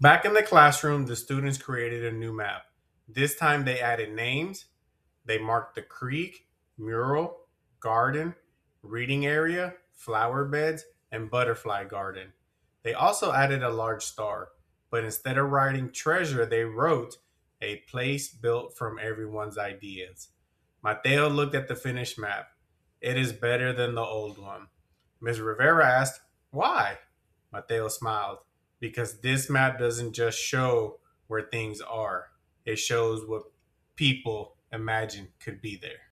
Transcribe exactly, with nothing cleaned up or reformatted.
Back in the classroom, the students created a new map. This time they added names. They marked the creek, mural, garden, reading area, flower beds, and butterfly garden. They also added a large star, but instead of writing treasure, they wrote a place built from everyone's ideas. Mateo looked at the finished map. It is better than the old one. Miss Rivera asked, "Why?" Mateo smiled. "Because this map doesn't just show where things are, it shows what people imagine could be there."